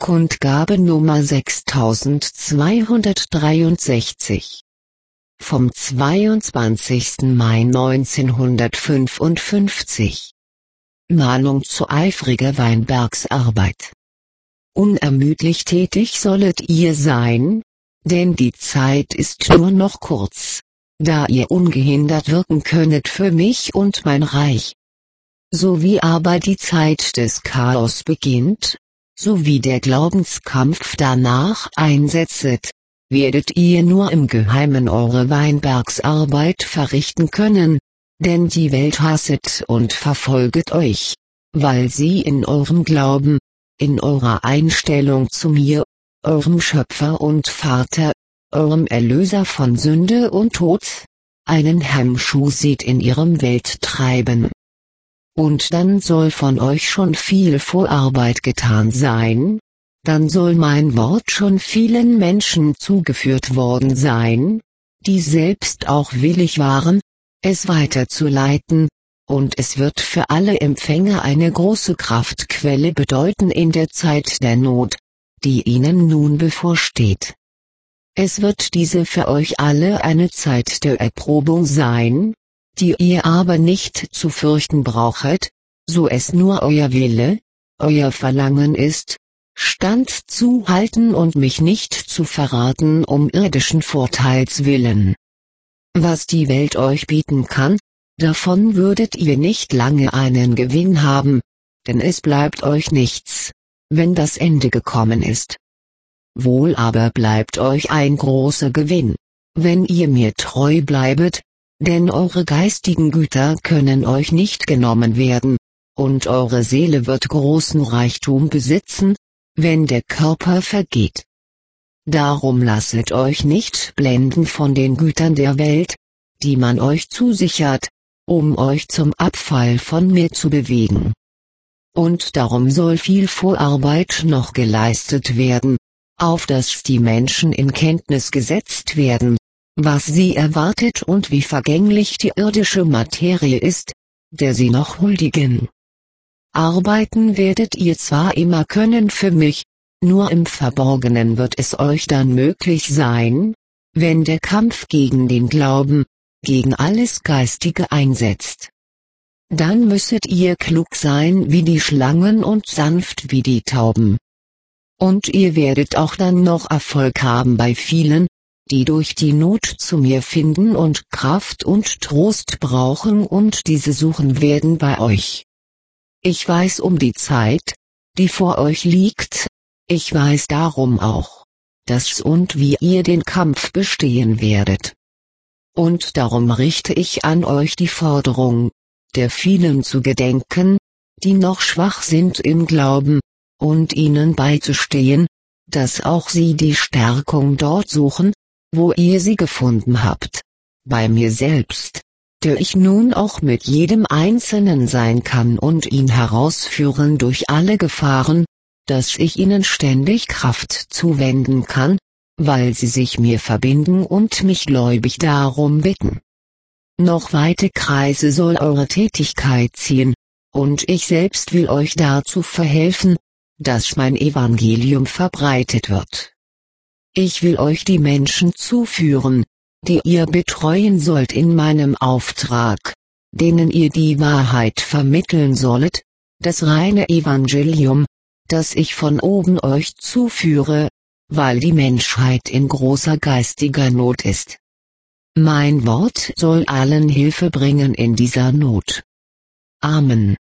Kundgabe Nummer 6263. Vom 22. Mai 1955. Mahnung zu eifriger Weinbergsarbeit. Unermüdlich tätig sollet ihr sein, denn die Zeit ist nur noch kurz, da ihr ungehindert wirken könnet für mich und mein Reich. So wie aber die Zeit des Chaos beginnt, so wie der Glaubenskampf danach einsetzet, werdet ihr nur im Geheimen eure Weinbergsarbeit verrichten können, denn die Welt hasset und verfolget euch, weil sie in eurem Glauben, in eurer Einstellung zu mir, eurem Schöpfer und Vater, eurem Erlöser von Sünde und Tod, einen Hemmschuh sieht in ihrem Welttreiben. Und dann soll von euch schon viel Vorarbeit getan sein, dann soll mein Wort schon vielen Menschen zugeführt worden sein, die selbst auch willig waren, es weiterzuleiten, und es wird für alle Empfänger eine große Kraftquelle bedeuten in der Zeit der Not, die ihnen nun bevorsteht. Es wird diese für euch alle eine Zeit der Erprobung sein, die ihr aber nicht zu fürchten brauchet, so es nur euer Wille, euer Verlangen ist, Stand zu halten und mich nicht zu verraten um irdischen Vorteils willen. Was die Welt euch bieten kann, davon würdet ihr nicht lange einen Gewinn haben, denn es bleibt euch nichts, wenn das Ende gekommen ist. Wohl aber bleibt euch ein großer Gewinn, wenn ihr mir treu bleibet, denn eure geistigen Güter können euch nicht genommen werden, und eure Seele wird großen Reichtum besitzen, wenn der Körper vergeht. Darum lasset euch nicht blenden von den Gütern der Welt, die man euch zusichert, um euch zum Abfall von mir zu bewegen. Und darum soll viel Vorarbeit noch geleistet werden, auf dass die Menschen in Kenntnis gesetzt werden, was sie erwartet und wie vergänglich die irdische Materie ist, der sie noch huldigen. Arbeiten werdet ihr zwar immer können für mich, nur im Verborgenen wird es euch dann möglich sein, wenn der Kampf gegen den Glauben, gegen alles Geistige einsetzt. Dann müsset ihr klug sein wie die Schlangen und sanft wie die Tauben. Und ihr werdet auch dann noch Erfolg haben bei vielen, die durch die Not zu mir finden und Kraft und Trost brauchen und diese suchen werden bei euch. Ich weiß um die Zeit, die vor euch liegt, ich weiß darum auch, dass und wie ihr den Kampf bestehen werdet. Und darum richte ich an euch die Forderung, der vielen zu gedenken, die noch schwach sind im Glauben, und ihnen beizustehen, dass auch sie die Stärkung dort suchen, wo ihr sie gefunden habt, bei mir selbst, der ich nun auch mit jedem Einzelnen sein kann und ihn herausführen durch alle Gefahren, dass ich ihnen ständig Kraft zuwenden kann, weil sie sich mir verbinden und mich gläubig darum bitten. Noch weite Kreise soll eure Tätigkeit ziehen, und ich selbst will euch dazu verhelfen, dass mein Evangelium verbreitet wird. Ich will euch die Menschen zuführen, die ihr betreuen sollt in meinem Auftrag, denen ihr die Wahrheit vermitteln sollet, das reine Evangelium, das ich von oben euch zuführe, weil die Menschheit in großer geistiger Not ist. Mein Wort soll allen Hilfe bringen in dieser Not. Amen.